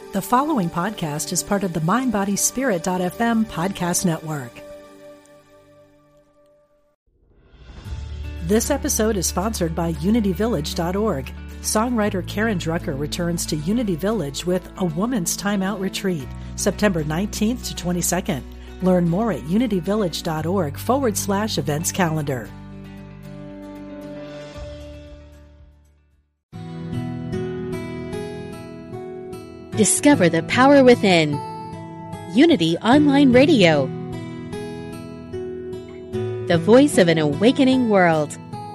The following podcast is part of the MindBodySpirit.fm podcast network. This episode is sponsored by UnityVillage.org. Songwriter Karen Drucker returns to Unity Village with A Woman's Time Out Retreat, September 19th to 22nd. Learn more at unityvillage.org/events calendar. Discover the power within. Unity Online Radio. The voice of an awakening world.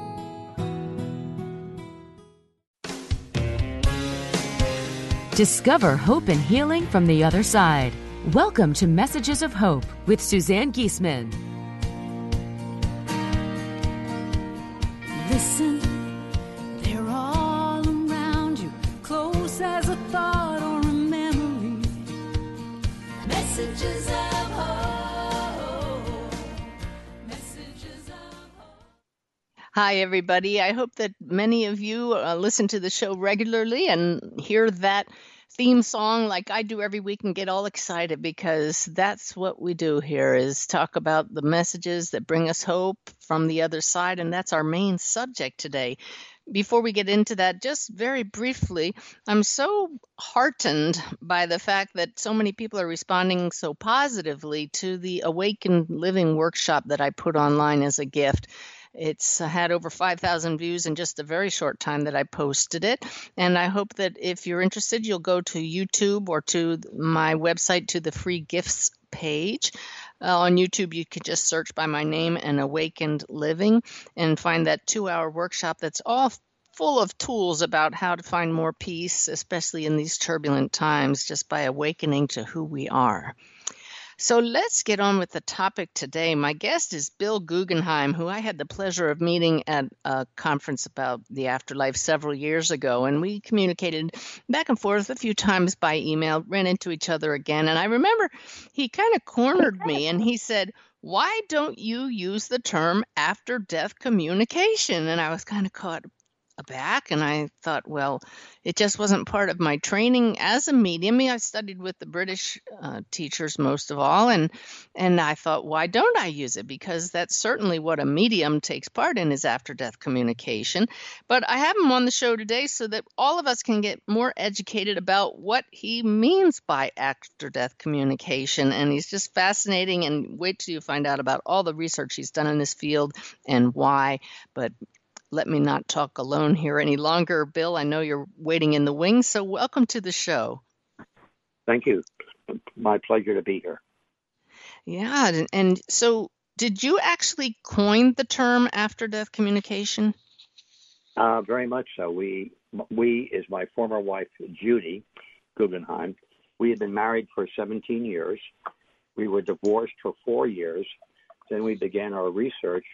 Discover hope and healing from the other side. Welcome to Messages of Hope with Suzanne Giesemann. Listen, they're all around you, close as a thought or a memory. Messages of hope. Messages of hope. Hi, everybody. I hope that many of you listen to the show regularly and hear that theme song like I do every week and get all excited, because that's what we do here, is talk about the messages that bring us hope from the other side, and that's our main subject today. Before we get into that, just very briefly, I'm so heartened by the fact that so many people are responding so positively to the Awakened Living workshop that I put online as a gift. It's had over 5,000 views in just a very short time that I posted it. And I hope that if you're interested, you'll go to YouTube or to my website, to the free gifts page. On YouTube, you can just search by my name and Awakened Living and find that 2-hour workshop that's all full of tools about how to find more peace, especially in these turbulent times, just by awakening to who we are. So let's get on with the topic today. My guest is Bill Guggenheim, who I had the pleasure of meeting at a conference about the afterlife several years ago. And we communicated back and forth a few times by email, ran into each other again. And I remember he kind of cornered me and he said, "Why don't you use the term after-death communication?" And I was kind of caught aback, and I thought, well, it just wasn't part of my training as a medium. I studied with the British teachers most of all, and I thought, why don't I use it? Because that's certainly what a medium takes part in, is after-death communication. But I have him on the show today so that all of us can get more educated about what he means by after-death communication, and he's just fascinating, and wait till you find out about all the research he's done in this field and why. But let me not talk alone here any longer. Bill, I know you're waiting in the wings, so welcome to the show. Thank you. My pleasure to be here. Yeah, and so did you actually coin the term after-death communication? Very much so. We is my former wife, Judy Guggenheim. We had been married for 17 years. We were divorced for 4 years. Then we began our research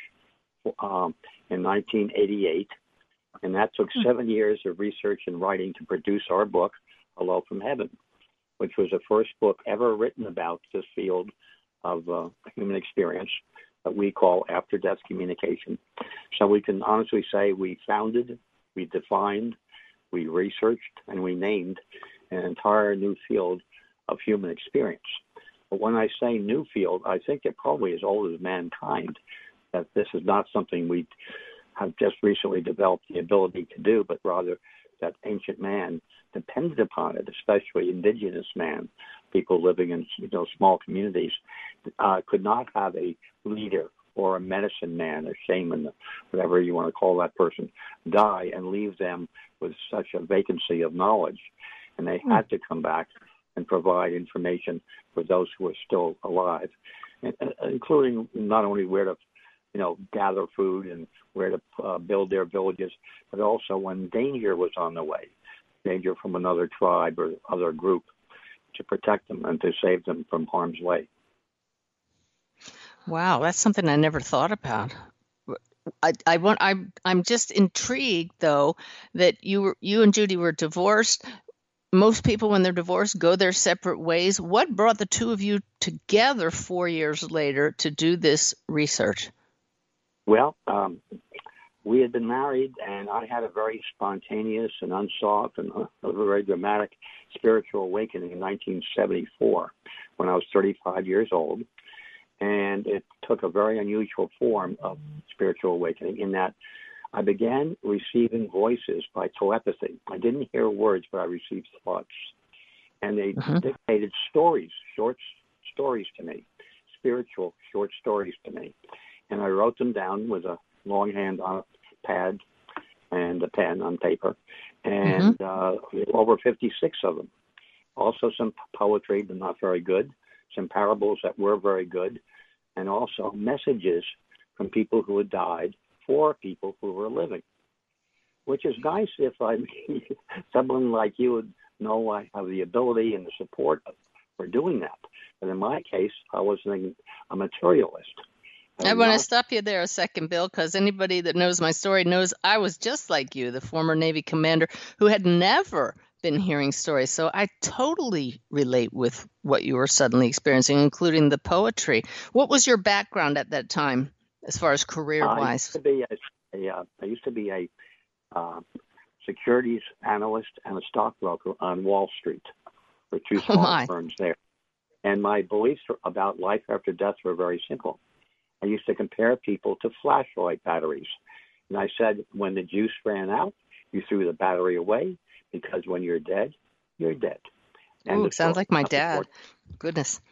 in 1988, and that took 7 years of research and writing to produce our book, Hello from Heaven, which was the first book ever written about this field of human experience that we call after-death communication. So we can honestly say we founded, we defined, we researched, and we named an entire new field of human experience. But when I say new field, I think it probably as old as mankind, that this is not something we have just recently developed the ability to do, but rather that ancient man depended upon it, especially indigenous man, people living in small communities, could not have a leader or a medicine man, a shaman, whatever you want to call that person, die and leave them with such a vacancy of knowledge. And they had to come back and provide information for those who are still alive, including not only where to gather food and where to build their villages, but also when danger was on the way, danger from another tribe or other group, to protect them and to save them from harm's way. Wow, that's something I never thought about. I'm just intrigued, though, that you and Judy were divorced. Most people, when they're divorced, go their separate ways. What brought the two of you together 4 years later to do this research? Well, we had been married, and I had a very spontaneous and unsought and a very dramatic spiritual awakening in 1974 when I was 35 years old. And it took a very unusual form of spiritual awakening in that I began receiving voices by telepathy. I didn't hear words, but I received thoughts. And they dictated stories, short stories to me, spiritual short stories to me. And I wrote them down with a longhand on a pad and a pen on paper, and over 56 of them. Also some poetry, but not very good, some parables that were very good, and also messages from people who had died for people who were living, which is nice if someone like you would know I have the ability and the support for doing that. But in my case, I was a materialist. I want to stop you there a second, Bill, because anybody that knows my story knows I was just like you, the former Navy commander who had never been hearing stories. So I totally relate with what you were suddenly experiencing, including the poetry. What was your background at that time, as far as career-wise? I used to be a securities analyst and a stockbroker on Wall Street for two small firms there. And my beliefs about life after death were very simple. I used to compare people to flashlight batteries. And I said, when the juice ran out, you threw the battery away, because when you're dead, you're dead. Oh, sounds like my dad. Goodness.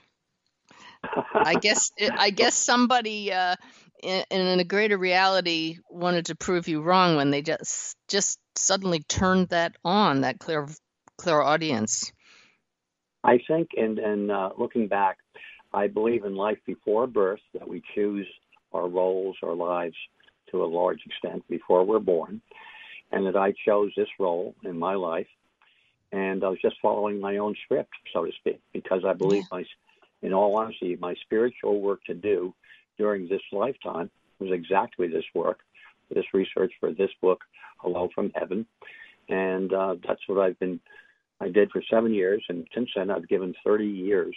I guess somebody in a greater reality wanted to prove you wrong when they just suddenly turned that on, that clairaudience. I think, and looking back, I believe in life before birth, that we choose our roles, our lives to a large extent before we're born, and that I chose this role in my life, and I was just following my own script, so to speak, because I believe, in all honesty, my spiritual work to do during this lifetime was exactly this work, this research for this book, Hello from Heaven, and that's what I did for 7 years, and since then I've given 30 years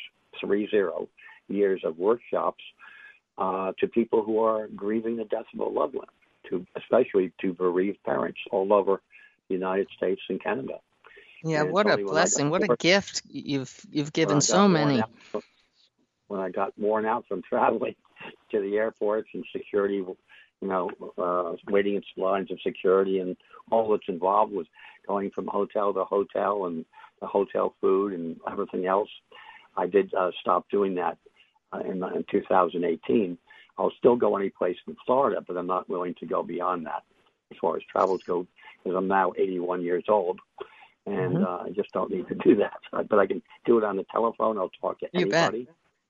of workshops to people who are grieving the death of a loved one, especially to bereaved parents all over the United States and Canada. Yeah, and what a blessing! What a gift you've given so many. When I got worn out from traveling to the airports and security, waiting in lines of security and all that's involved with going from hotel to hotel and the hotel food and everything else, I did stop doing that in 2018. I'll still go any place in Florida, but I'm not willing to go beyond that as far as travels go, because I'm now 81 years old, and I just don't need to do that. But I can do it on the telephone. I'll talk to anybody,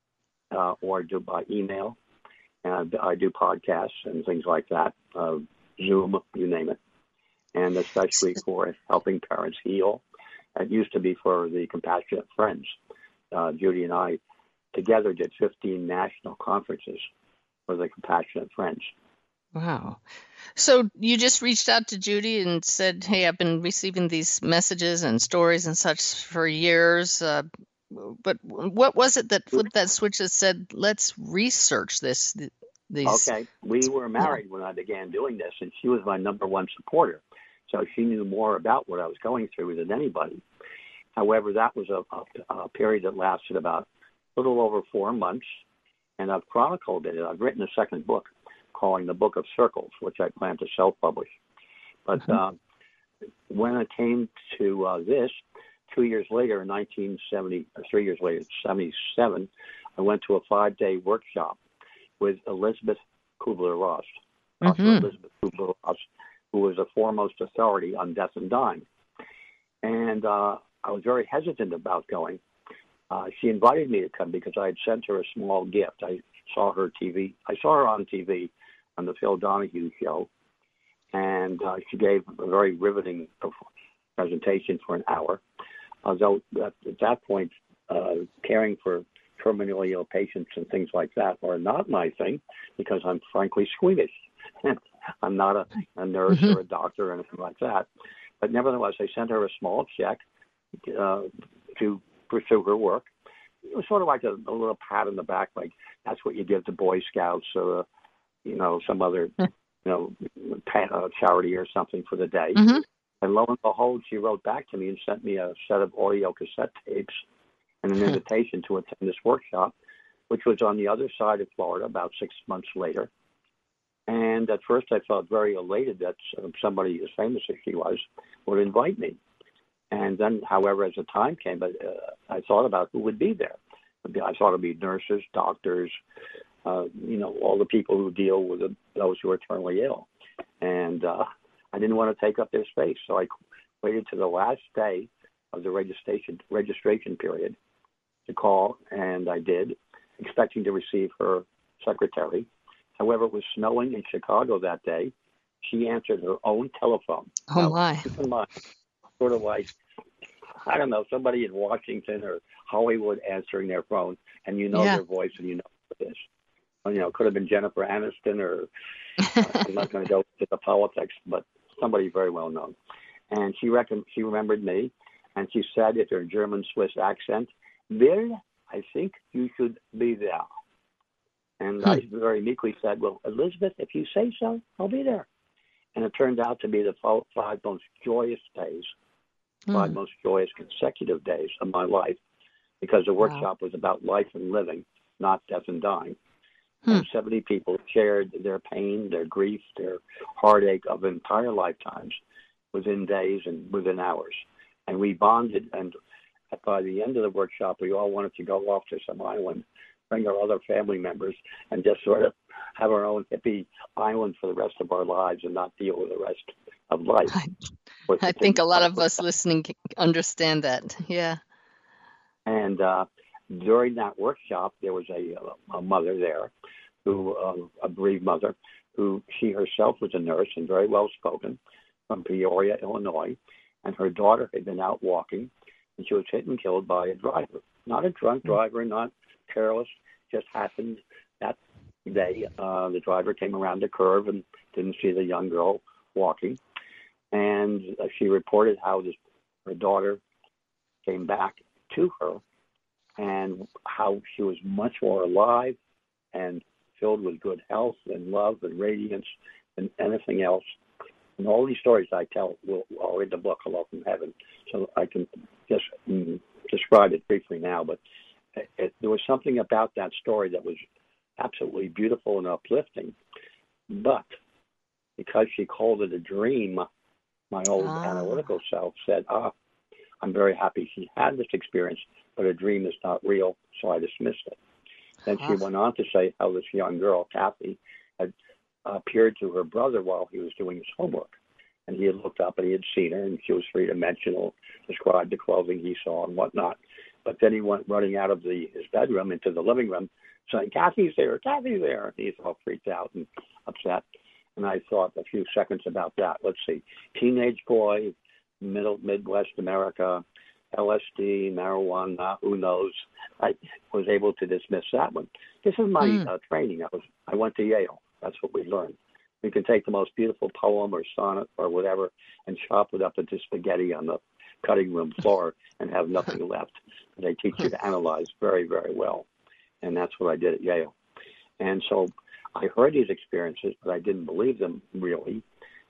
or do by email. And I do podcasts and things like that, Zoom, you name it, and especially for helping parents heal. It used to be for the Compassionate Friends. Judy and I together did 15 national conferences for the Compassionate Friends. Wow. So you just reached out to Judy and said, hey, I've been receiving these messages and stories and such for years. But what was it that flipped that switch that said, let's research this? Okay. We were married when I began doing this, and she was my number one supporter. So she knew more about what I was going through than anybody. However, that was a period that lasted about a little over 4 months, and I've chronicled it. I've written a second book calling The Book of Circles, which I plan to self-publish. But when it came to this, 2 years later, in 1970, 3 years later, 77, I went to a 5-day workshop with Elizabeth Kubler-Ross, Dr. Elizabeth Kubler-Ross, who was the foremost authority on death and dying. And I was very hesitant about going. She invited me to come because I had sent her a small gift. I saw her on TV on the Phil Donahue show, and she gave a very riveting presentation for an hour. Although at that point, caring for terminally ill patients and things like that are not my thing, because I'm frankly squeamish. I'm not a nurse or a doctor or anything like that. But nevertheless, I sent her a small check to pursue her work. It was sort of like a little pat on the back, like that's what you give to Boy Scouts or, some other charity or something for the day. Mm-hmm. And lo and behold, she wrote back to me and sent me a set of audio cassette tapes and an invitation to attend this workshop, which was on the other side of Florida about 6 months later. And at first I felt very elated that somebody as famous as she was would invite me. And then, however, as the time came, I thought about who would be there. I thought it would be nurses, doctors, all the people who deal with those who are terminally ill. And I didn't want to take up their space, so I waited to the last day of the registration period to call, and I did, expecting to receive her secretary. However, it was snowing in Chicago that day. She answered her own telephone. Oh, my. Keep in mind, sort of like, I don't know, somebody in Washington or Hollywood answering their phone, and their voice and you know what it is. It could have been Jennifer Aniston or I'm not going to go to the politics, but somebody very well known. And she remembered me, and she said in her German-Swiss accent, "Bill, I think you should be there." And I very meekly said, "Well, Elizabeth, if you say so, I'll be there." And it turned out to be the 5 most joyous days, 5 most joyous consecutive days of my life, because the workshop was about life and living, not death and dying. And 70 people shared their pain, their grief, their heartache of entire lifetimes within days and within hours. And we bonded, and by the end of the workshop, we all wanted to go off to some island, bring our other family members, and just sort of have our own hippie island for the rest of our lives and not deal with the rest of life. I think a lot of us listening understand that. Yeah. And during that workshop, there was a mother there, a bereaved mother, who she herself was a nurse and very well spoken, from Peoria, Illinois, and her daughter had been out walking, and she was hit and killed by a driver. Not a drunk driver, not careless, just happened that day. The driver came around the curve and didn't see the young girl walking, and she reported how her daughter came back to her and how she was much more alive and filled with good health and love and radiance than anything else. And all these stories I tell are in the book, Hello from Heaven, so I can just describe it briefly now. But there was something about that story that was absolutely beautiful and uplifting. But because she called it a dream, my old analytical self said, I'm very happy she had this experience, but a dream is not real, so I dismissed it. Then she went on to say how this young girl, Kathy, had appeared to her brother while he was doing his homework. And he had looked up and he had seen her, and she was three-dimensional, described the clothing he saw and whatnot. But then he went running out of his bedroom into the living room saying, "Kathy's there, Kathy's there." And he's all freaked out and upset. And I thought a few seconds about that. Let's see. Teenage boy, Midwest America, LSD, marijuana, who knows? I was able to dismiss that one. This is my training. I went to Yale. That's what we learned. You can take the most beautiful poem or sonnet or whatever and chop it up into spaghetti on the cutting room floor and have nothing left. They teach you to analyze very, very well. And that's what I did at Yale. And so I heard these experiences, but I didn't believe them really.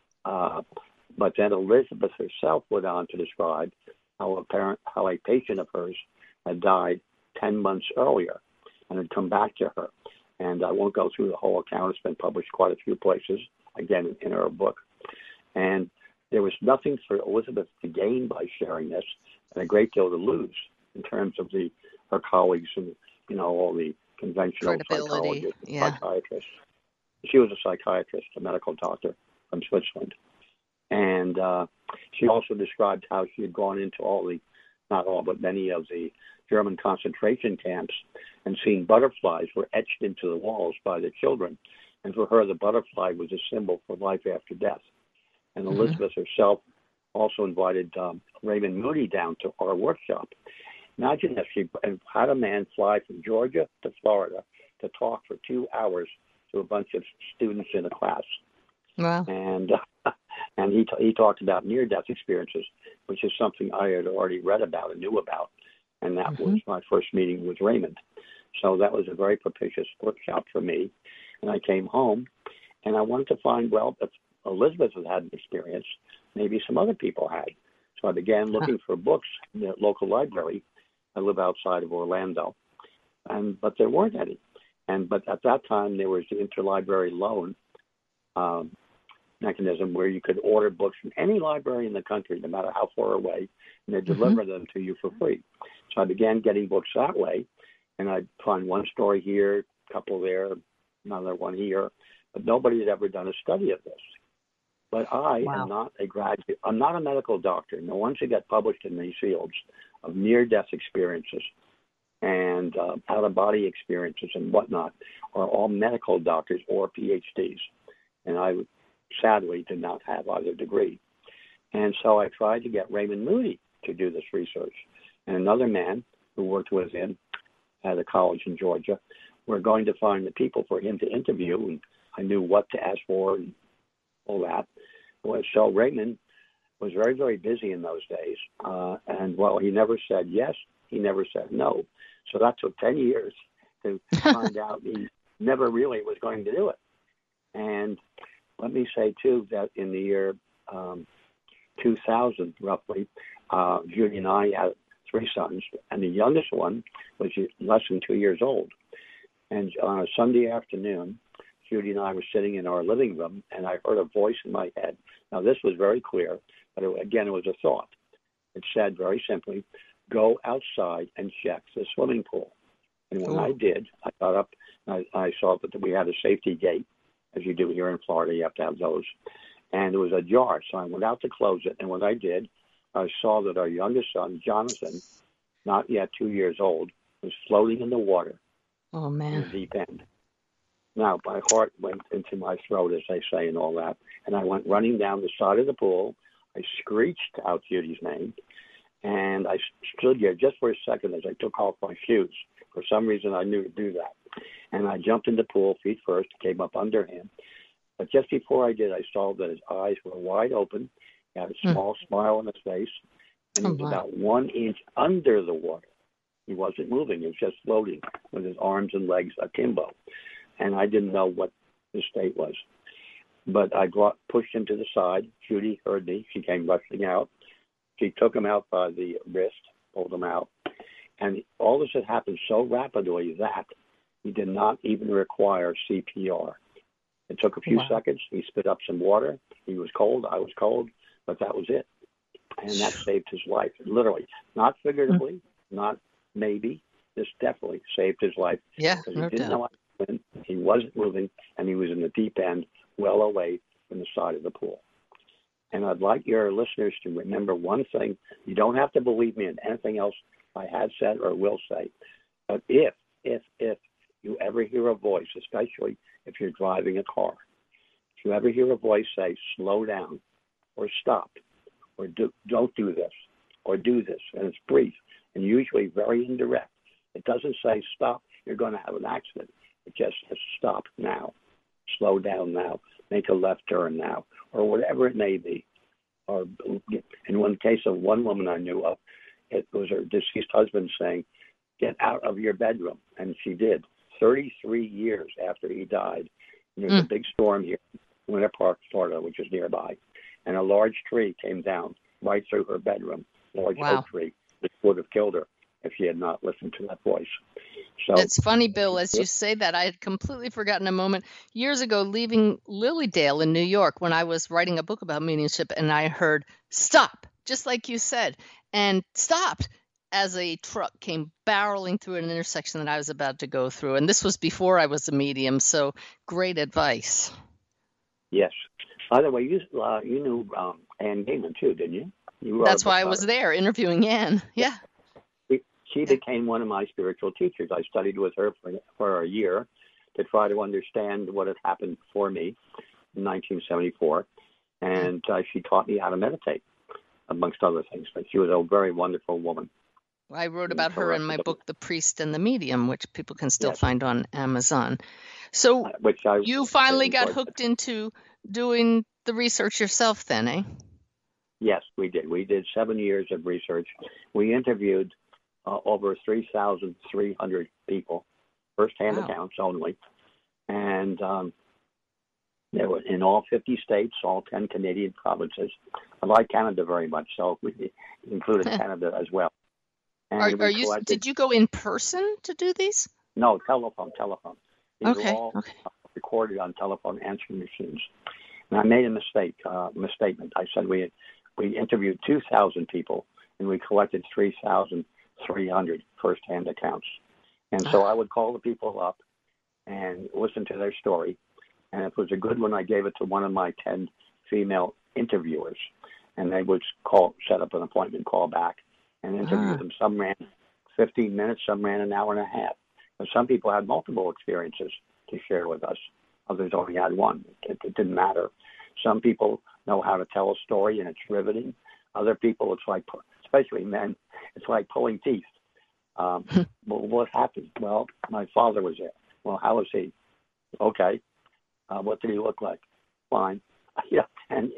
But then Elizabeth herself went on to describe how a patient of hers had died 10 months earlier and had come back to her. And I won't go through the whole account. It's been published quite a few places, again, in her book. And there was nothing for Elizabeth to gain by sharing this and a great deal to lose in terms of her colleagues and, all the conventional psychologists, psychiatrists. She was a psychiatrist, a medical doctor from Switzerland. And she also described how she had gone into not all, but many of the German concentration camps and seen butterflies were etched into the walls by the children. And for her, the butterfly was a symbol for life after death. And Elizabeth herself also invited Raymond Moody down to our workshop. Imagine if she had a man fly from Georgia to Florida to talk for 2 hours to a bunch of students in a class. Wow. And he talked about near-death experiences, which is something I had already read about and knew about. And that was my first meeting with Raymond. So that was a very propitious workshop for me. And I came home, And I wanted to find, well, if Elizabeth had an experience, maybe some other people had. So I began looking for books in the local library. I live outside of Orlando, but there weren't any. But at that time, there was the interlibrary loan mechanism where you could order books from any library in the country, no matter how far away, and they'd deliver them to you for free. So I began getting books that way, and I'd find one story here, a couple there, another one here, but nobody had ever done a study of this. But I am not a graduate. I'm not a medical doctor. And the ones who get published in these fields of near-death experiences and out-of-body experiences and whatnot are all medical doctors or PhDs. And I sadly did not have either degree. And so I tried to get Raymond Moody to do this research. And another man who worked with him at a college in Georgia. We're going to find the people for him to interview, and I knew what to ask for and all that. So Raymond was very, very busy in those days. And while he never said yes, he never said no. So that took 10 years to find out he never really was going to do it. And let me say, too, that in the year 2000, roughly, Judy and I had 3 sons, and the youngest one was less than 2 years old. And on a Sunday afternoon, Judy and I were sitting in our living room, and I heard a voice in my head. Now, this was very clear, but again, it was a thought. It said very simply, go outside and check the swimming pool. And when I did, I got up, and I saw that we had a safety gate, as you do here in Florida. You have to have those. And it was ajar, so I went out to close it. And when I did, I saw that our youngest son, Jonathan, not yet 2 years old, was floating in the water. Oh, man. In the deep end. Now, my heart went into my throat, as they say, and all that. And I went running down the side of the pool. I screeched out Judy's name. And I stood there just for a second as I took off my shoes. For some reason, I knew to do that. And I jumped in the pool feet first, came up under him. But just before I did, I saw that his eyes were wide open. He had a small smile on his face. And he was about 1 inch under the water. He wasn't moving. He was just floating with his arms and legs akimbo. And I didn't know what his state was. But I pushed him to the side. Judy heard me. She came rushing out. She took him out by the wrist, pulled him out. And all this had happened so rapidly that he did not even require CPR. It took a few seconds. He spit up some water. He was cold. I was cold. But that was it. And that saved his life, literally. Not figuratively, not maybe. This definitely saved his life. Yeah, because he didn't know what to do. He wasn't moving, and he was in the deep end, well away from the side of the pool. And I'd like your listeners to remember one thing. You don't have to believe me in anything else I have said or will say. But if you ever hear a voice, especially if you're driving a car, if you ever hear a voice say, slow down, or stop, or don't do this, or do this, and it's brief, and usually very indirect. It doesn't say, stop, you're going to have an accident. It just says, stop now, slow down now, make a left turn now, or whatever it may be. Or in one case of one woman I knew of, it was her deceased husband saying, get out of your bedroom, and she did. 33 years after he died, there was a big storm here in Winter Park, Florida, which is nearby, and a large tree came down right through her bedroom, large oak tree, which would have killed her if she had not listened to that voice. So it's funny, Bill, as you say that, I had completely forgotten a moment years ago leaving Lilydale in New York when I was writing a book about mediumship, and I heard stop, just like you said, and stopped as a truck came barreling through an intersection that I was about to go through. And this was before I was a medium, so great advice. Yes. By the way, you knew Anne Gaiman, too, didn't you? That's why I was there interviewing Anne. Yeah. She became one of my spiritual teachers. I studied with her for a year to try to understand what had happened for me in 1974. And she taught me how to meditate, amongst other things. But she was a very wonderful woman. I wrote about her in my book, The Priest and the Medium, which people can still find on Amazon. So you finally got hooked into doing the research yourself then, eh? Yes, we did. We did 7 years of research. We interviewed over 3,300 people, first-hand accounts only. And They were in all 50 states, all 10 Canadian provinces. I like Canada very much, so we included Canada as well. And Are you? Did you go in person to do these? No, telephone. These Okay. were all recorded on telephone answering machines. And I made a misstatement. I said we interviewed 2,000 people and we collected 3,300 firsthand accounts. And so I would call the people up and listen to their story. And if it was a good one, I gave it to one of my 10 female interviewers. And they would set up an appointment, call back, and interview them. Some ran 15 minutes, some ran an hour and a half. And some people had multiple experiences to share with us. Others only had one. It didn't matter. Some people know how to tell a story, and it's riveting. Other people, it's like, especially men, it's like pulling teeth. Well, what happened? Well, my father was there. Well, how was he? Okay. What did he look like? Fine. Yeah, and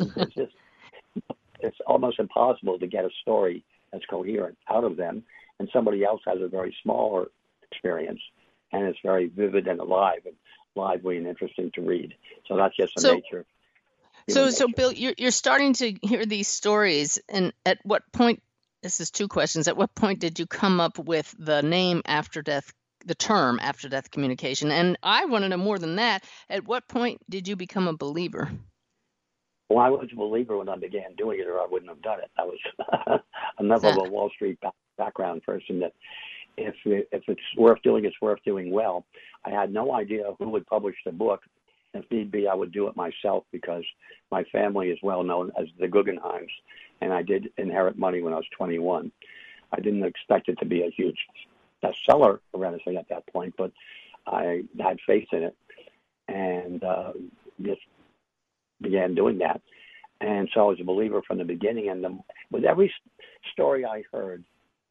it's almost impossible to get a story that's coherent out of them, and somebody else has a very smaller experience, and it's very vivid and alive and lively and interesting to read. So that's just the nature. So Bill, you're starting to hear these stories, and at what point? This is two questions. At what point did you come up with the name after death? The term after death communication. And I want to know more than that. At what point did you become a believer? Well, I was a believer when I began doing it, or I wouldn't have done it. I was enough of a Wall Street background person that if it's worth doing, it's worth doing well. I had no idea who would publish the book. If need be, I would do it myself because my family is well known as the Guggenheims, and I did inherit money when I was 21. I didn't expect it to be a huge bestseller honestly at that point, but I had faith in it and just began doing that. And so I was a believer from the beginning. And with every story I heard,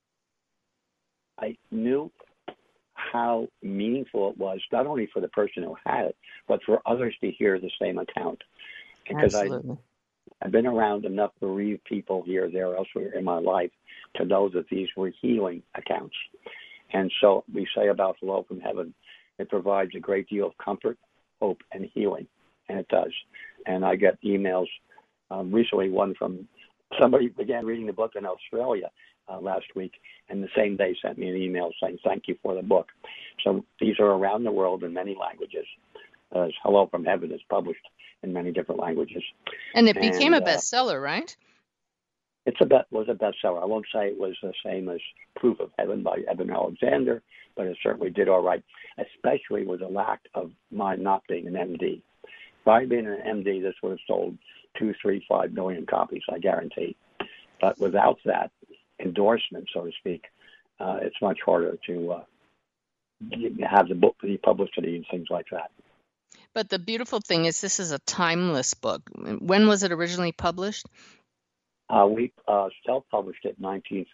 I knew how meaningful it was, not only for the person who had it, but for others to hear the same account. Because I've been around enough bereaved people here, there, elsewhere in my life to know that these were healing accounts. And so we say about Hello from Heaven, it provides a great deal of comfort, hope, and healing. And it does. And I get emails, recently one from somebody began reading the book in Australia last week, and the same day sent me an email saying, thank you for the book. So these are around the world in many languages. As Hello from Heaven is published in many different languages. And it became a bestseller, right? Was a bestseller. I won't say it was the same as Proof of Heaven by Eben Alexander, but it certainly did all right, especially with the lack of my not being an MD. If I had been an MD, this would have sold 2, 3, 5 million copies, I guarantee. But without that endorsement, so to speak, it's much harder to have the book, the publicity and things like that. But the beautiful thing is this is a timeless book. When was it originally published? We self-published it in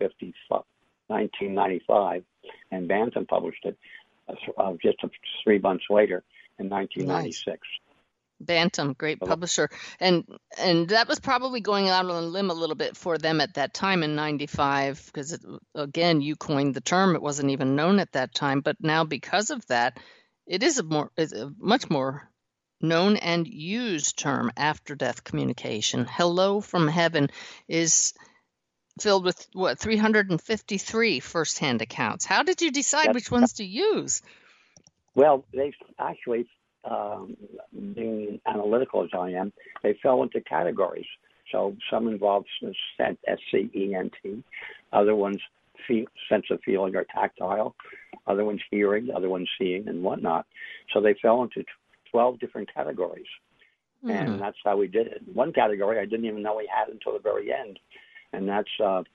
1995, and Bantam published it just 3 months later in 1996. Nice. Bantam, great publisher. And that was probably going out on a limb a little bit for them at that time in 95, because, again, you coined the term. It wasn't even known at that time. But now because of that, it is a much more known and used term, after-death communication. Hello from Heaven is filled with, 353 first-hand accounts. How did you decide which ones to use? Well, they actually, being analytical as I am, they fell into categories. So some involved scent, S-C-E-N-T. Other ones, sense of feeling or tactile. Other ones hearing, other ones seeing and whatnot. So they fell into 12 different categories. And that's how we did it. One category I didn't even know we had until the very end. And that's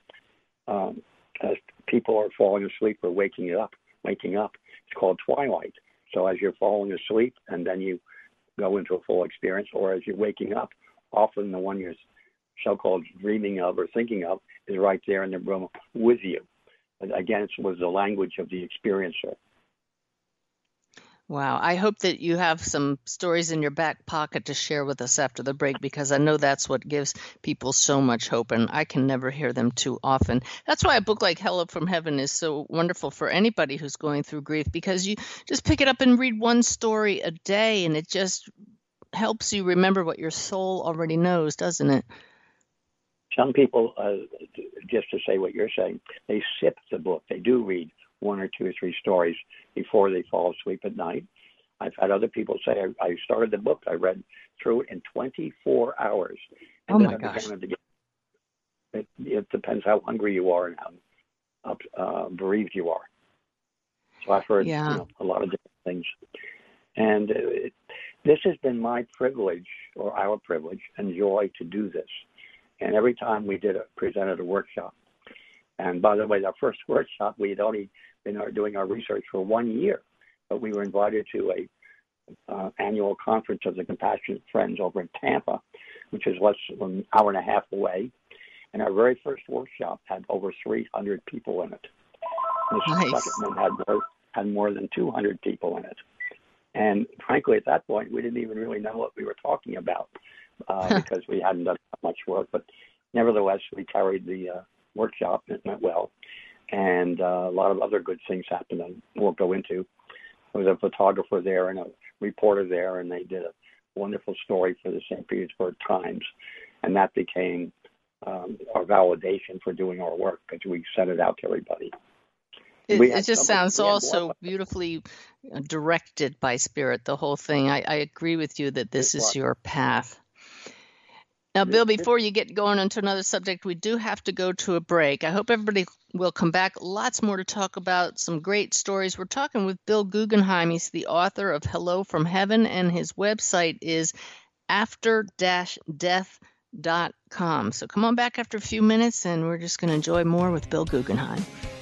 as people are falling asleep or waking up. It's called twilight. So as you're falling asleep and then you go into a full experience, or as you're waking up, often the one you're so-called dreaming of or thinking of is right there in the room with you. But again, it was the language of the experiencer. Wow. I hope that you have some stories in your back pocket to share with us after the break, because I know that's what gives people so much hope, and I can never hear them too often. That's why a book like Hello from Heaven is so wonderful for anybody who's going through grief, because you just pick it up and read one story a day, and it just helps you remember what your soul already knows, doesn't it? Some people, just to say what you're saying, they sip the book. They do read 1 or 2 or 3 stories before they fall asleep at night. I've had other people say, I started the book, I read through it in 24 hours. And then I began it again. It depends how hungry you are and how bereaved you are. So I've heard a lot of different things. And this has been my privilege, or our privilege and joy to do this. And every time we presented a workshop. And by the way, our first workshop, we had only been doing our research for 1 year, but we were invited to a annual conference of the Compassionate Friends over in Tampa, which is less than an hour and a half away. And our very first workshop had over 300 people in it. The second one had more than 200 people in it. And frankly, at that point, we didn't even really know what we were talking about because we hadn't done much work. But nevertheless, we carried the workshop, and it went well. And a lot of other good things happened I won't go into. There was a photographer there and a reporter there, and they did a wonderful story for the St. Petersburg Times. And that became our validation for doing our work because we sent it out to everybody. It just sounds also beautifully directed by Spirit, the whole thing. I agree with you that this is your path. Now, Bill, before you get going into another subject, we do have to go to a break. I hope everybody will come back. Lots more to talk about, some great stories. We're talking with Bill Guggenheim. He's the author of Hello from Heaven, and his website is after-death.com. So come on back after a few minutes, and we're just going to enjoy more with Bill Guggenheim.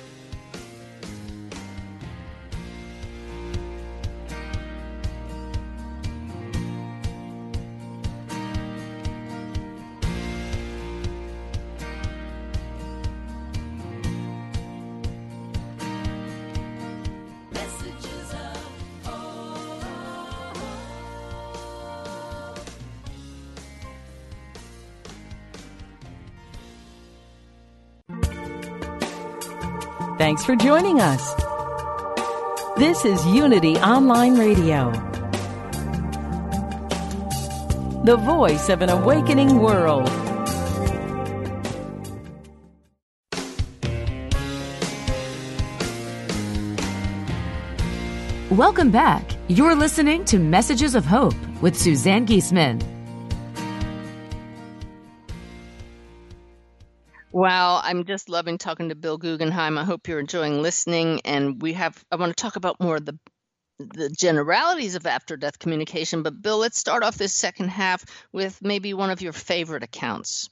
Thanks for joining us. This is Unity Online Radio, the voice of an awakening world. Welcome back. You're listening to Messages of Hope with Suzanne Giesemann. Wow, I'm just loving talking to Bill Guggenheim. I hope you're enjoying listening. And I want to talk about more of the generalities of after-death communication. But Bill, let's start off this second half with maybe one of your favorite accounts.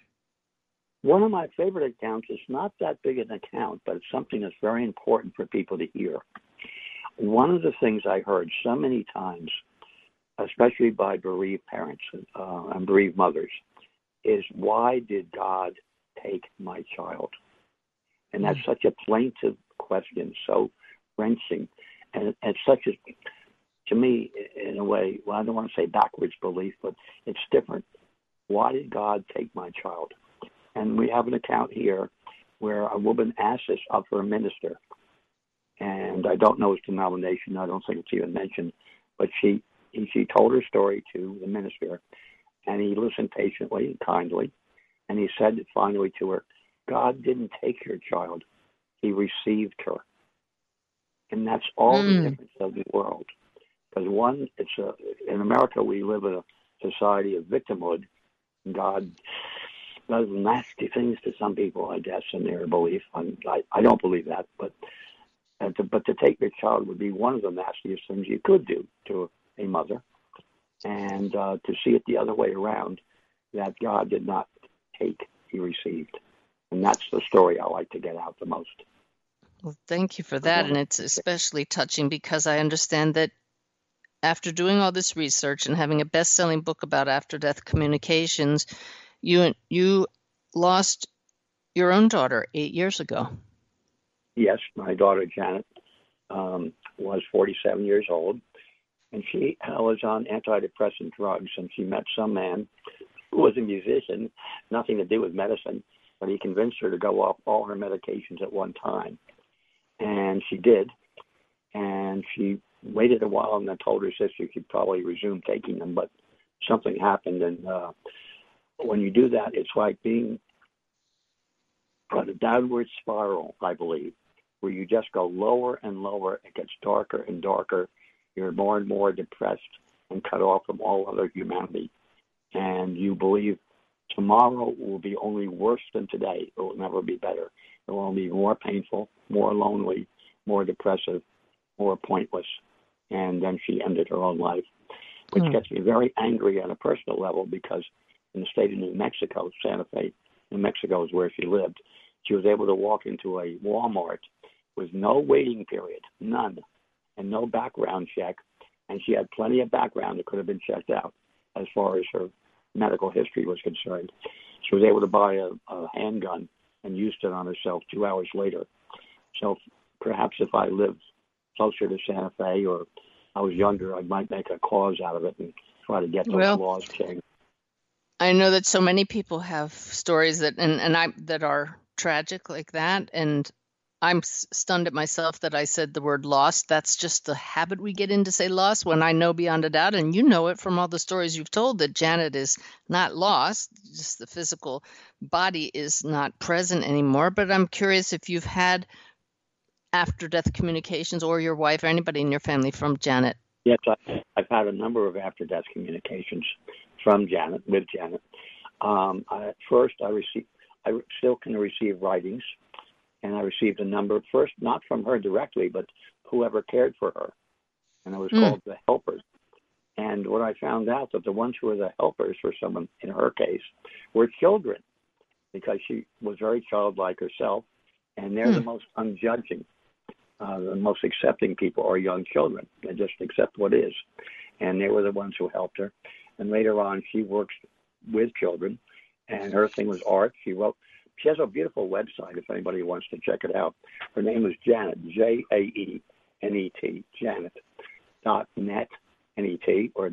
One of my favorite accounts is not that big an account, but it's something that's very important for people to hear. One of the things I heard so many times, especially by bereaved parents and bereaved mothers, is why did God take my child? And that's such a plaintive question, so wrenching, and it's such a, to me, in a way, well, I don't want to say backwards belief, but it's different. Why did God take my child? And we have an account here where a woman asked this of her minister, and I don't know his denomination. I don't think it's even mentioned, but she told her story to the minister, and he listened patiently and kindly. And he said finally to her, God didn't take your child. He received her. And that's all the difference of the world. Because one, in America, we live in a society of victimhood. God does nasty things to some people, I guess, in their belief. I don't believe that. But to take your child would be one of the nastiest things you could do to a mother. And to see it the other way around, that God did not take, he received. And that's the story I like to get out the most. Well, thank you for that. And it's especially touching because I understand that after doing all this research and having a best-selling book about after-death communications, you lost your own daughter 8 years ago. Yes, my daughter Janet was 47 years old, and she was on antidepressant drugs, and she met some man who was a musician, nothing to do with medicine, but he convinced her to go off all her medications at one time. And she did. And she waited a while and then told her sister she'd probably resume taking them, but something happened. And when you do that, it's like being on a downward spiral, I believe, where you just go lower and lower. It gets darker and darker. You're more and more depressed and cut off from all other humanity. And you believe tomorrow will be only worse than today. It will never be better. It will only be more painful, more lonely, more depressive, more pointless. And then she ended her own life, which gets me very angry on a personal level, because in the state of New Mexico, Santa Fe, New Mexico is where she lived. She was able to walk into a Walmart with no waiting period, none, and no background check. And she had plenty of background that could have been checked out as far as her medical history was concerned. She was able to buy a handgun and used it on herself 2 hours later. So perhaps if I lived closer to Santa Fe, or I was younger, I might make a cause out of it and try to get those laws changed. I know that so many people have stories that that are tragic like that, and I'm stunned at myself that I said the word lost. That's just the habit we get in to say lost, when I know beyond a doubt, and you know it from all the stories you've told, that Janet is not lost, just the physical body is not present anymore. But I'm curious if you've had after-death communications, or your wife or anybody in your family, from Janet. Yes, I've had a number of after-death communications from Janet, with Janet. At first, I still can receive writings, and I received a number, first not from her directly, but whoever cared for her, and it was called the helpers. And what I found out, that the ones who were the helpers for someone, in her case, were children, because she was very childlike herself, and they're the most unjudging. The most accepting people are young children. They just accept what is. And they were the ones who helped her. And later on, she works with children, and her thing was art. She has a beautiful website if anybody wants to check it out. Her name is Janet, Jaenet, Janet.net, N-E-T, or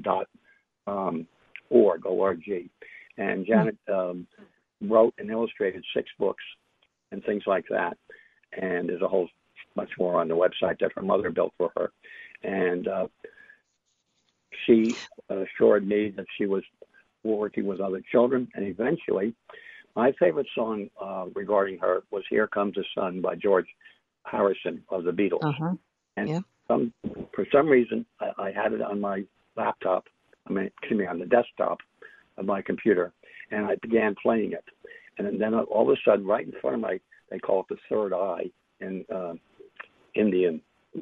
.org, O-R-G. And Janet wrote and illustrated 6 books and things like that. And there's a whole much more on the website that her mother built for her. And she assured me that she was working with other children. And eventually, my favorite song regarding her was "Here Comes the Sun" by George Harrison of the Beatles. And for some reason, I had it on my laptop, on the desktop of my computer, and I began playing it. And then all of a sudden, right in front of they call it the third eye in Indian,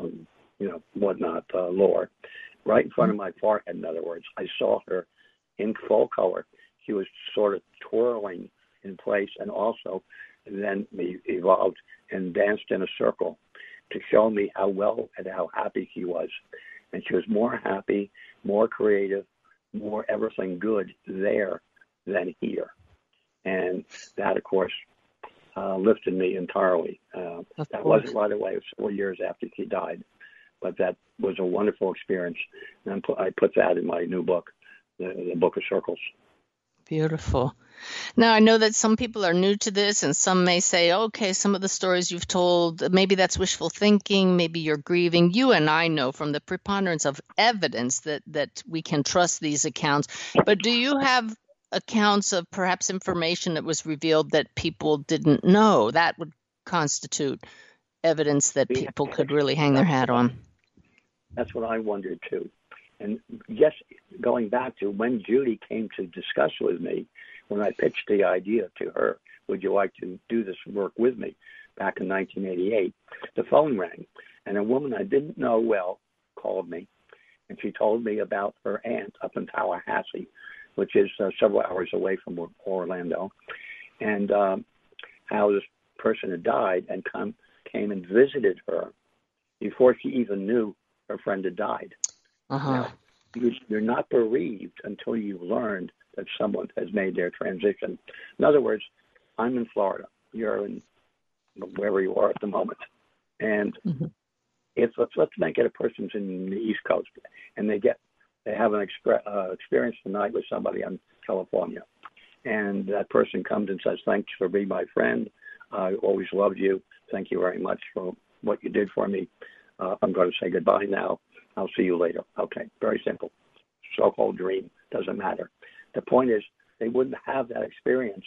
whatnot, lore. Right in front of my forehead, in other words, I saw her in full color. She was sort of twirling in place, and also then evolved and danced in a circle to show me how well and how happy she was. And she was more happy, more creative, more everything good there than here. And that, of course, lifted me entirely. That wasn't right away. It was 4 years after she died. But that was a wonderful experience. And I put that in my new book, the Book of Circles. Beautiful. Now, I know that some people are new to this, and some may say, okay, some of the stories you've told, maybe that's wishful thinking, maybe you're grieving. You and I know from the preponderance of evidence that we can trust these accounts. But do you have accounts of perhaps information that was revealed that people didn't know? That would constitute evidence that people could really hang their hat on. That's what I wondered too. And just going back to when Judy came to discuss with me, when I pitched the idea to her, would you like to do this work with me, back in 1988, the phone rang, and a woman I didn't know well called me, and she told me about her aunt up in Tallahassee, which is several hours away from Orlando, and how this person had died and came and visited her before she even knew her friend had died. Now, you're not bereaved until you've learned that someone has made their transition. In other words, I'm in Florida. You're in wherever you are at the moment. And let's make it a person's in the East Coast, and they have an experience tonight with somebody in California. And that person comes and says, thanks for being my friend. I always loved you. Thank you very much for what you did for me. I'm going to say goodbye now. I'll see you later. Okay, very simple. So-called dream. Doesn't matter. The point is, they wouldn't have that experience,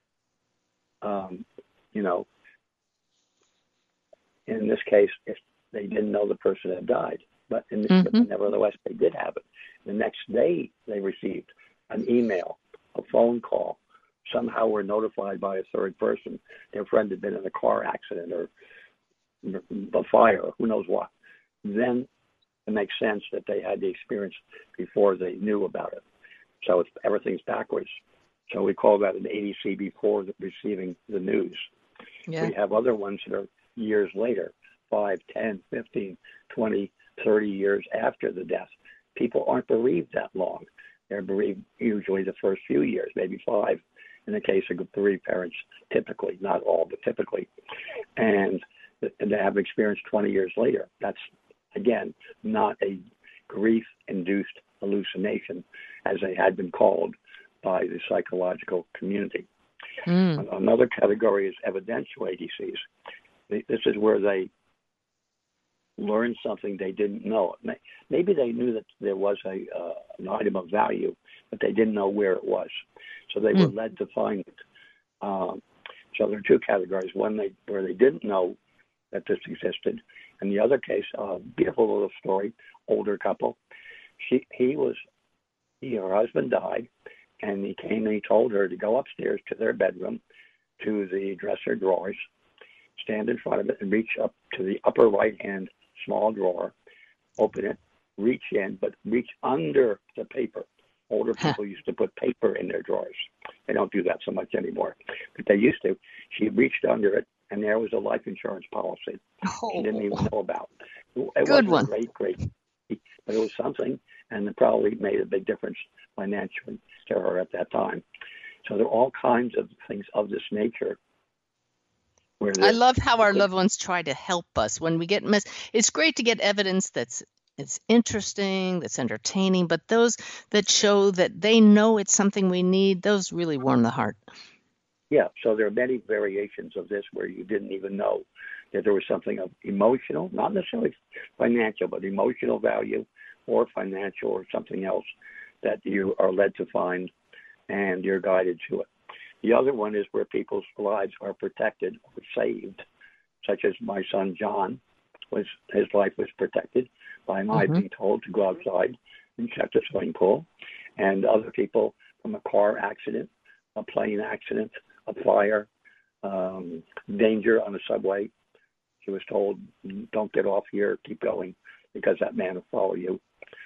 in this case, if they didn't know the person had died. But nevertheless, they did have it. The next day, they received an email, a phone call. Somehow were notified by a third person. Their friend had been in a car accident or a fire, who knows what. Then it makes sense that they had the experience before they knew about it. So everything's backwards. So we call that an ADC before receiving the news. Yeah. We have other ones that are years later, 5, 10, 15, 20, 30 years after the death. People aren't bereaved that long. They're bereaved usually the first few years, maybe 5 in the case of bereaved parents, typically, not all, but typically. And they have experience 20 years later. That's, again, not a grief-induced hallucination, as they had been called by the psychological community. Another category is evidential ADCs. This is where they learn something they didn't know. Maybe they knew that there was an item of value, but they didn't know where it was. So they were led to find it. So there are two categories. One where they didn't know that this existed, and the other case, a beautiful little story, older couple. Her husband died, and he came and he told her to go upstairs to their bedroom, to the dresser drawers, stand in front of it and reach up to the upper right-hand small drawer, open it, reach in, but reach under the paper. Older people used to put paper in their drawers. They don't do that so much anymore, but they used to. She reached under it, and there was a life insurance policy she didn't even know about. It Good wasn't one. great, but it was something, and it probably made a big difference financially to her at that time. So there are all kinds of things of this nature. I love how our loved ones try to help us when we get It's great to get evidence it's interesting, that's entertaining, but those that show that they know it's something we need, those really warm the heart. Yeah, so there are many variations of this where you didn't even know that there was something of emotional, not necessarily financial, but emotional value or financial or something else that you are led to find and you're guided to it. The other one is where people's lives are protected or saved, such as my son John, his life was protected by my being told to go outside and check the swimming pool, and other people from a car accident, a plane accident, a fire, danger on the subway. She was told, don't get off here, keep going, because that man will follow you.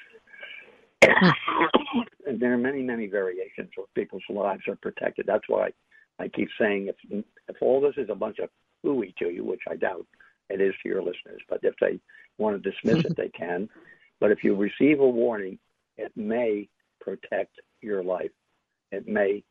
And there are many, many variations where people's lives are protected. That's why I keep saying if all this is a bunch of hooey to you, which I doubt it is to your listeners, but if they want to dismiss it, they can. But if you receive a warning, it may protect your life. It may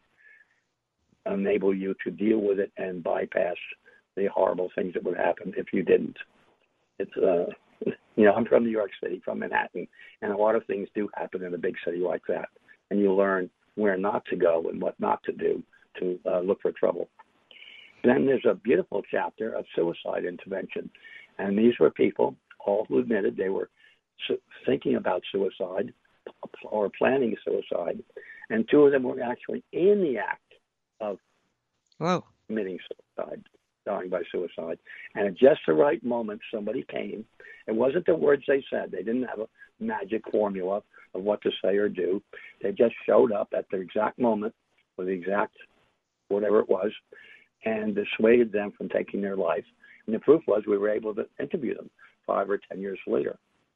enable you to deal with it and bypass the horrible things that would happen if you didn't. It's I'm from New York City, from Manhattan, and a lot of things do happen in a big city like that. And you learn where not to go and what not to do to look for trouble. Then there's a beautiful chapter of suicide intervention. And these were people, all who admitted they were thinking about suicide or planning suicide. And 2 of them were actually in the act of committing suicide, dying by suicide. And at just the right moment, somebody came. It wasn't the words they said. They didn't have a magic formula of what to say or do. They just showed up at the exact moment with the exact whatever it was and dissuaded them from taking their life. And the proof was we were able to interview them 5 or 10 years later.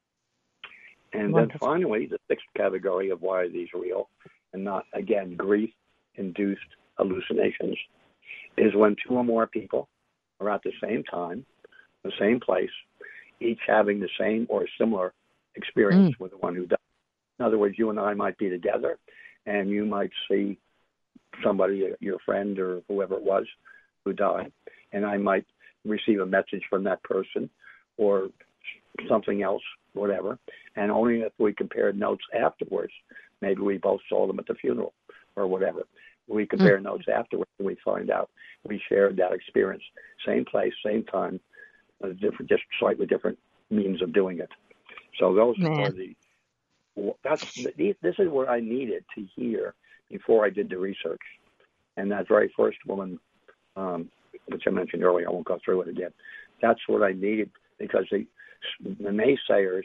And then finally, the 6th category of why are these real and not, again, grief-induced hallucinations is when 2 or more people are at the same time, the same place, each having the same or similar experience with the one who died. In other words, you and I might be together, and you might see somebody, your friend or whoever it was, who died, and I might receive a message from that person or something else, whatever, and only if we compared notes afterwards, maybe we both saw them at the funeral or whatever, we compare notes afterwards and we find out we shared that experience, same place, same time, just slightly different means of doing it. So those are the This is what I needed to hear before I did the research. And that very first woman, which I mentioned earlier, I won't go through it again. That's what I needed, because the naysayers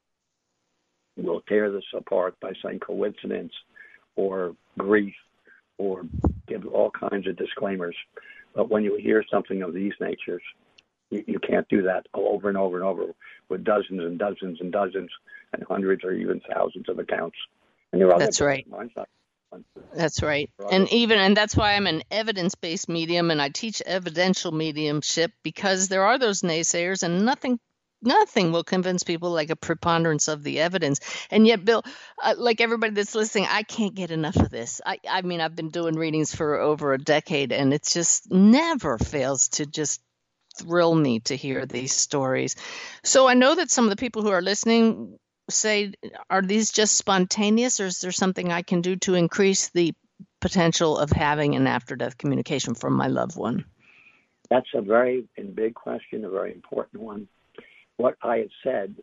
will tear this apart by saying coincidence or grief or give all kinds of disclaimers. But when you hear something of these natures, you can't do that over and over and over with dozens and dozens and dozens and hundreds or even thousands of accounts. And That's right. That's right. And that's why I'm an evidence-based medium, and I teach evidential mediumship, because there are those naysayers, and nothing will convince people like a preponderance of the evidence. And yet, Bill, like everybody that's listening, I can't get enough of this. I mean, I've been doing readings for over a decade, and it just never fails to just thrill me to hear these stories. So I know that some of the people who are listening say, are these just spontaneous, or is there something I can do to increase the potential of having an after-death communication from my loved one? That's a very big question, a very important one. What I have said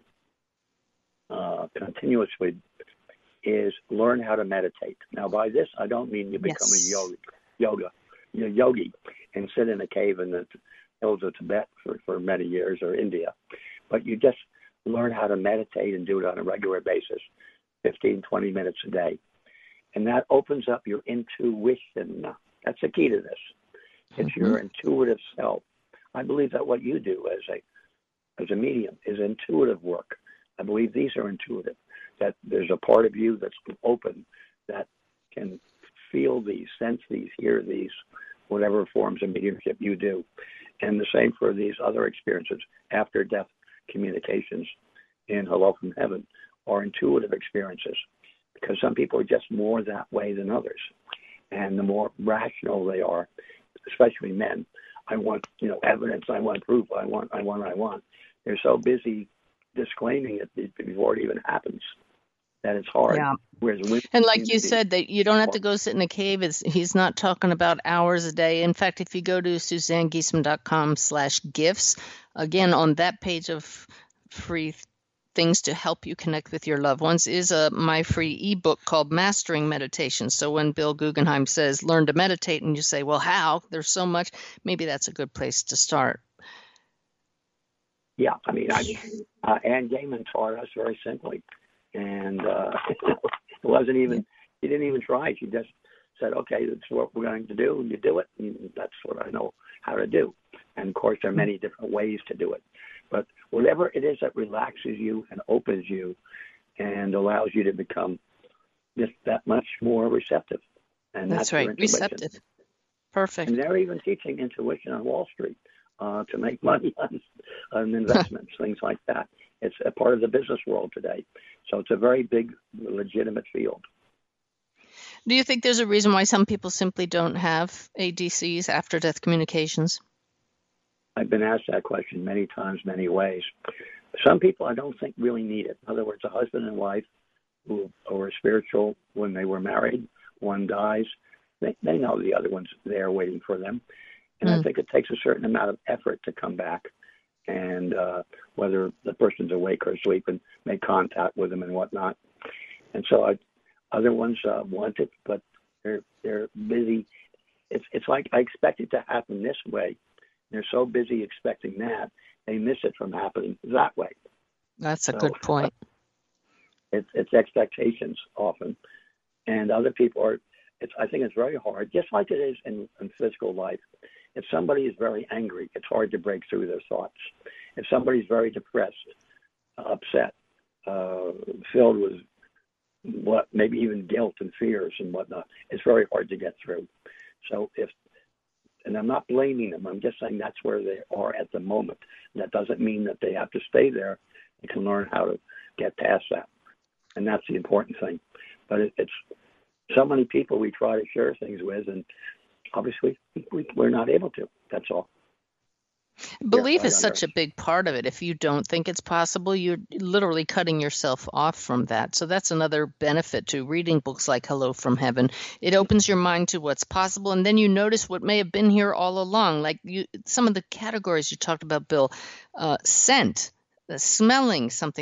continuously is learn how to meditate. Now, by this, I don't mean you become a yogi and sit in a cave in the hills of Tibet for many years, or India, but you just learn how to meditate and do it on a regular basis, 15, 20 minutes a day. And that opens up your intuition. That's the key to this. It's your intuitive self. I believe that what you do as a medium is intuitive work. I believe these are intuitive, that there's a part of you that's open, that can feel these, sense these, hear these, whatever forms of mediumship you do. And the same for these other experiences, after-death communications in Hello from Heaven, are intuitive experiences, because some people are just more that way than others. And the more rational they are, especially men, I want, evidence, I want proof, I want. They're so busy disclaiming it before it even happens that it's hard. Yeah. Whereas women, and like you said, that you don't have to go sit in a cave. He's not talking about hours a day. In fact, if you go to SuzanneGiesman.com/gifts, again, on that page of free things to help you connect with your loved ones is my free ebook called Mastering Meditation. So when Bill Guggenheim says, learn to meditate, and you say, well, how? There's so much. Maybe that's a good place to start. Yeah, I mean, Anne Gaiman taught us very simply. And it wasn't even, she didn't even try. She just said, okay, that's what we're going to do. And you do it. And that's what I know how to do. And of course, there are many different ways to do it. But whatever it is that relaxes you and opens you and allows you to become just that much more receptive. And that's right, receptive. Perfect. And they're even teaching intuition on Wall Street to make money on investments, things like that. It's a part of the business world today. So it's a very big, legitimate field. Do you think there's a reason why some people simply don't have ADCs, after-death communications? I've been asked that question many times, many ways. Some people I don't think really need it. In other words, a husband and wife who were spiritual when they were married, one dies, they know the other one's there waiting for them. And I think it takes a certain amount of effort to come back, and whether the person's awake or asleep, and make contact with them and whatnot. And so other ones want it, but they're busy. It's like I expect it to happen this way. They're so busy expecting that, they miss it from happening that way. That's a good point. It's expectations often. And other people are, I think it's very hard, just like it is in physical life. If somebody is very angry, it's hard to break through their thoughts. If somebody's very depressed, upset, filled with maybe even guilt and fears and whatnot, it's very hard to get through. So and I'm not blaming them, I'm just saying that's where they are at the moment. That doesn't mean that they have to stay there. They can learn how to get past that. And that's the important thing. But it's so many people we try to share things with, and obviously we're not able to. That's all. Belief is such a big part of it. If you don't think it's possible, you're literally cutting yourself off from that. So that's another benefit to reading books like Hello from Heaven. It opens your mind to what's possible, and then you notice what may have been here all along. Like some of the categories you talked about, Bill, scent, smelling something that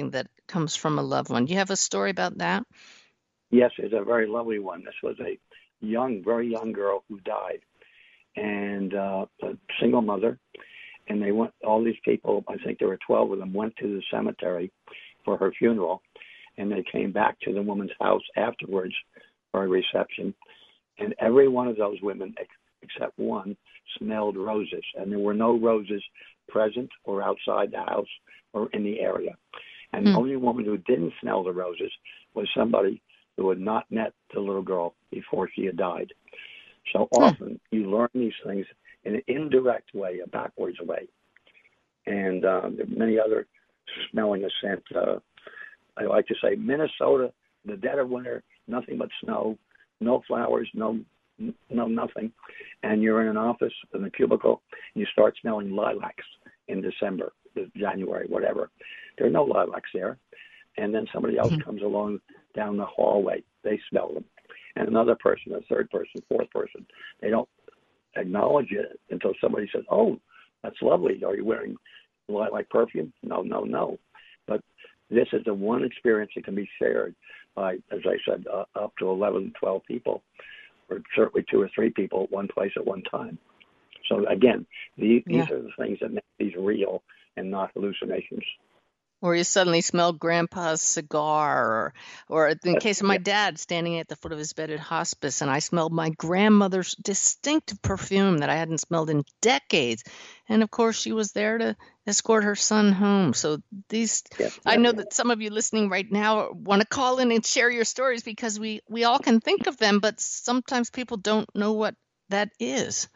comes from a loved one. Do you have a story about that? Yes, it's a very lovely one. This was a very young girl who died, and a single mother. And they went, all these people, I think there were 12 of them, went to the cemetery for her funeral, and they came back to the woman's house afterwards for a reception. And every one of those women, except one, smelled roses. And there were no roses present or outside the house or in the area. And the only woman who didn't smell the roses was somebody who had not met the little girl before she had died. So often you learn these things in an indirect way, a backwards way. And there are many other smelling a scent. I like to say Minnesota, the dead of winter, nothing but snow, no flowers, no nothing. And you're in an office in a cubicle, and you start smelling lilacs in December, January, whatever. There are no lilacs there. And then somebody else comes along down the hallway. They smell them. And another person, a third person, fourth person, they don't acknowledge it until somebody says, "Oh, that's lovely. Are you wearing lilac perfume?" No. But this is the one experience that can be shared by, as I said, up to 11, 12 people, or certainly 2 or 3 people at one place at one time. So again, these are the things that make these real and not hallucinations. Or you suddenly smell Grandpa's cigar, or in the case of my dad, standing at the foot of his bed at hospice, and I smelled my grandmother's distinctive perfume that I hadn't smelled in decades. And of course, she was there to escort her son home. So I know that some of you listening right now want to call in and share your stories, because we all can think of them, but sometimes people don't know what that is.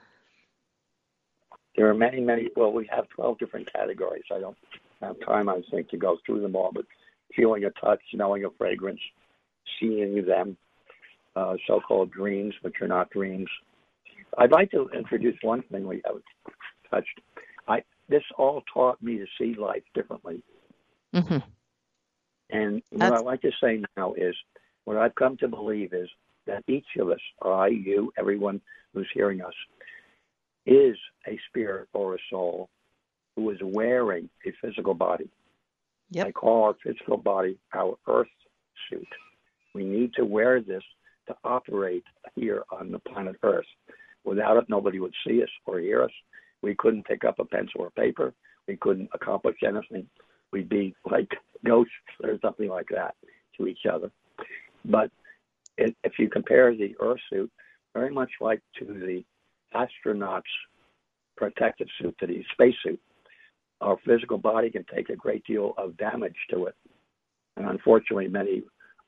There are many, well, we have 12 different categories. I don't have time, I think, to go through them all, but feeling a touch, smelling a fragrance, seeing them, so-called dreams, which are not dreams. I'd like to introduce one thing we haven't touched. This all taught me to see life differently. Mm-hmm. And what I like to say now is, what I've come to believe is that each of us, I, you, everyone who's hearing us, is a spirit or a soul who is wearing a physical body. Yep. I call our physical body our earth suit. We need to wear this to operate here on the planet Earth. Without it, nobody would see us or hear us. We couldn't pick up a pencil or paper. We couldn't accomplish anything. We'd be like ghosts or something like that to each other. But if you compare the earth suit very much like to the astronaut's protective suit, to the spacesuit, our physical body can take a great deal of damage to it. And unfortunately, many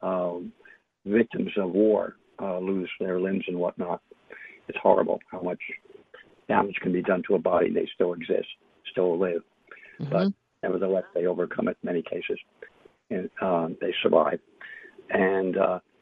victims of war lose their limbs and whatnot. It's horrible how much damage can be done to a body. They still exist, still live. Mm-hmm. But nevertheless, they overcome it in many cases, and they survive. And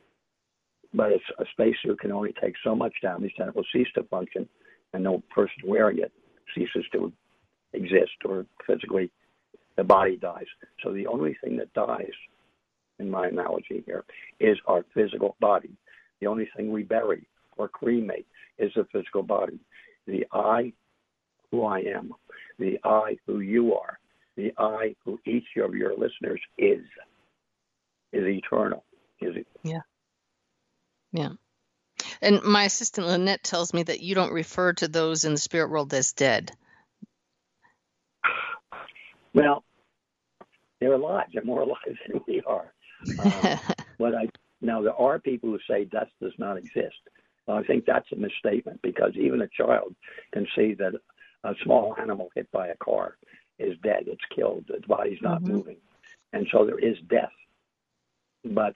but a spacesuit can only take so much damage, then it will cease to function, and no person wearing it ceases to exist, or physically the body dies. So the only thing that dies, in my analogy here, is our physical body. The only thing we bury or cremate is the physical body. The I, who I am, the I, who you are, the I, who each of your listeners is eternal. Yeah. And my assistant Lynette tells me that you don't refer to those in the spirit world as dead. Well, they're alive. They're more alive than we are. Now, there are people who say death does not exist. Well, I think that's a misstatement, because even a child can see that a small animal hit by a car is dead. It's killed. Its body's not moving. And so there is death. But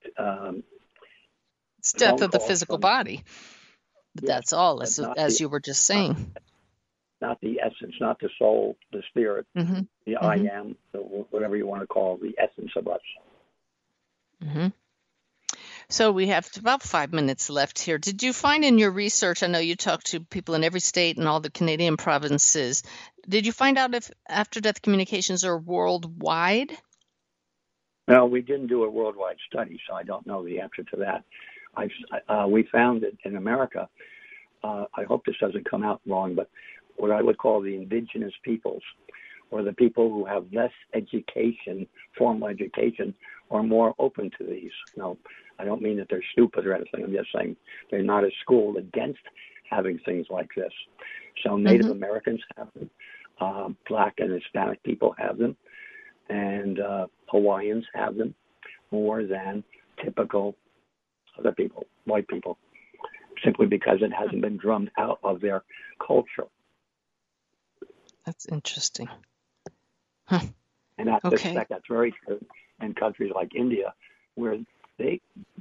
it's death of the physical body. But that's all, as you were just saying. Not the essence, not the soul, the spirit, the I am, whatever you want to call the essence of us. Mm-hmm. So we have about 5 minutes left here. Did you find in your research, I know you talked to people in every state and all the Canadian provinces, did you find out if after-death communications are worldwide? No, we didn't do a worldwide study, so I don't know the answer to that. We found that in America, I hope this doesn't come out wrong, but what I would call the indigenous peoples or the people who have less education, formal education, are more open to these. No, I don't mean that they're stupid or anything. I'm just saying they're not as schooled against having things like this. So Native Americans have them, Black and Hispanic people have them, and Hawaiians have them more than typical other people, white people, simply because it hasn't been drummed out of their culture. That's interesting. And I suspect that's very true in countries like India, where they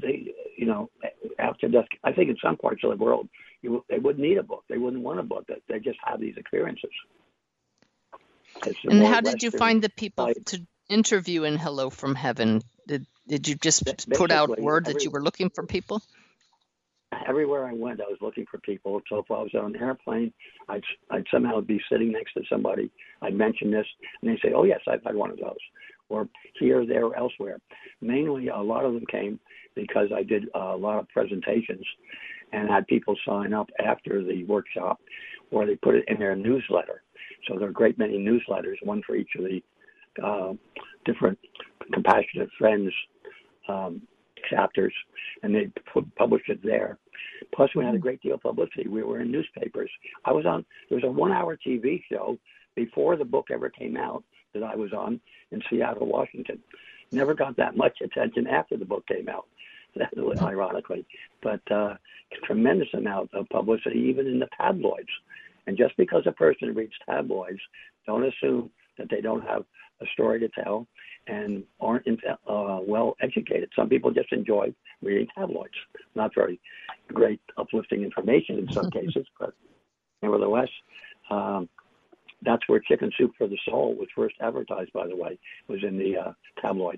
after death, I think in some parts of the world, they wouldn't need a book. They wouldn't want a book. They just have these experiences. And how did you find the people to interview in Hello from Heaven? Did you just put out word that you were looking for people? Everywhere I went, I was looking for people. So if I was on an airplane, I'd somehow be sitting next to somebody. I'd mention this, and they'd say, "Oh yes, I've had one of those," or here, there, or elsewhere. Mainly, a lot of them came because I did a lot of presentations and had people sign up after the workshop, or they put it in their newsletter. So there are a great many newsletters, one for each of the different Compassionate Friends chapters, and they published it there. Plus, we had a great deal of publicity. We were in newspapers. There was a 1-hour TV show before the book ever came out that I was on in Seattle, Washington. Never got that much attention after the book came out, ironically. But tremendous amount of publicity, even in the tabloids. And just because a person reads tabloids, don't assume that they don't have a story to tell and aren't well educated. Some people just enjoy reading tabloids. Not very great uplifting information in some cases, but nevertheless, that's where Chicken Soup for the Soul was first advertised, by the way, was in the tabloids.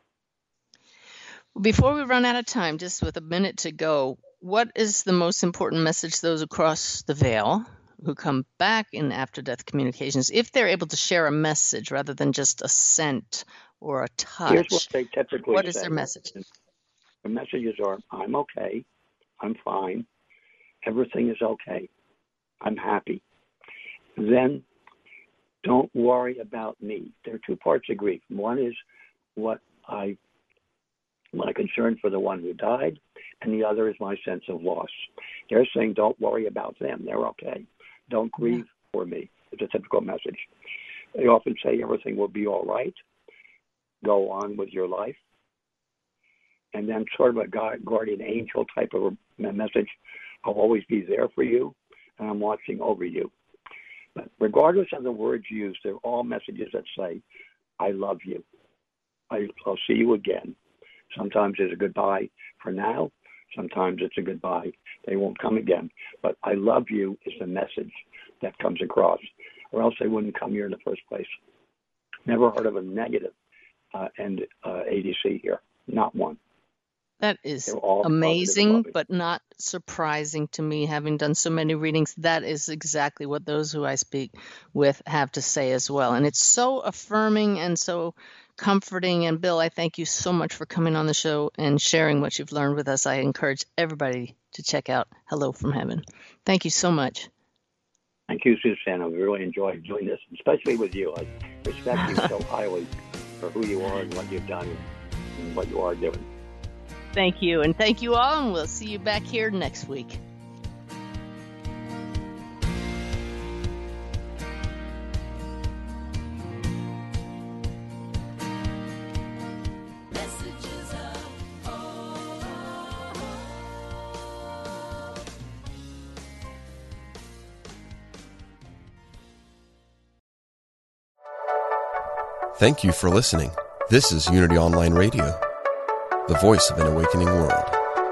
Before we run out of time, just with a minute to go, what is the most important message those across the veil who come back in after-death communications, if they're able to share a message rather than just a scent or a touch? Here's what they typically What is say. their message? The messages are, I'm okay, I'm fine, everything is okay, I'm happy. Then don't worry about me. There are two parts of grief. One is my concern for the one who died, and the other is my sense of loss. They're saying, don't worry about them. They're okay. Don't grieve for me. It's a typical message. They often say everything will be all right. Go on with your life. And then sort of a guardian angel type of a message. I'll always be there for you, and I'm watching over you. But regardless of the words used, they're all messages that say, I love you. I'll see you again. Sometimes it's a goodbye for now. Sometimes it's a goodbye. They won't come again. But I love you is the message that comes across, or else they wouldn't come here in the first place. Never heard of a negative ADC here. Not one. That is amazing, but not surprising to me, having done so many readings. That is exactly what those who I speak with have to say as well. And it's so affirming and so comforting. And Bill, I thank you so much for coming on the show and sharing what you've learned with us. I encourage everybody to check out Hello from Heaven. Thank you so much. Thank you, Susanna. We really enjoyed doing this, especially with you. I respect you so highly for who you are and what you've done and what you are doing. Thank you, and thank you all, and we'll see you back here next week. Thank you for listening. This is Unity Online Radio, the voice of an awakening world.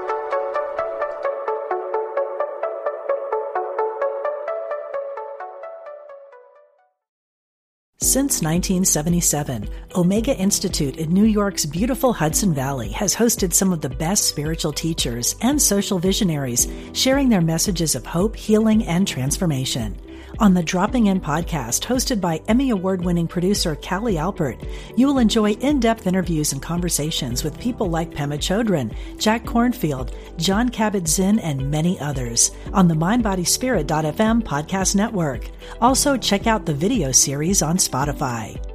Since 1977, Omega Institute in New York's beautiful Hudson Valley has hosted some of the best spiritual teachers and social visionaries sharing their messages of hope, healing, and transformation. On the Dropping In podcast, hosted by Emmy Award-winning producer Callie Alpert, you will enjoy in-depth interviews and conversations with people like Pema Chodron, Jack Kornfield, John Kabat-Zinn, and many others on the MindBodySpirit.fm podcast network. Also, check out the video series on Spotify.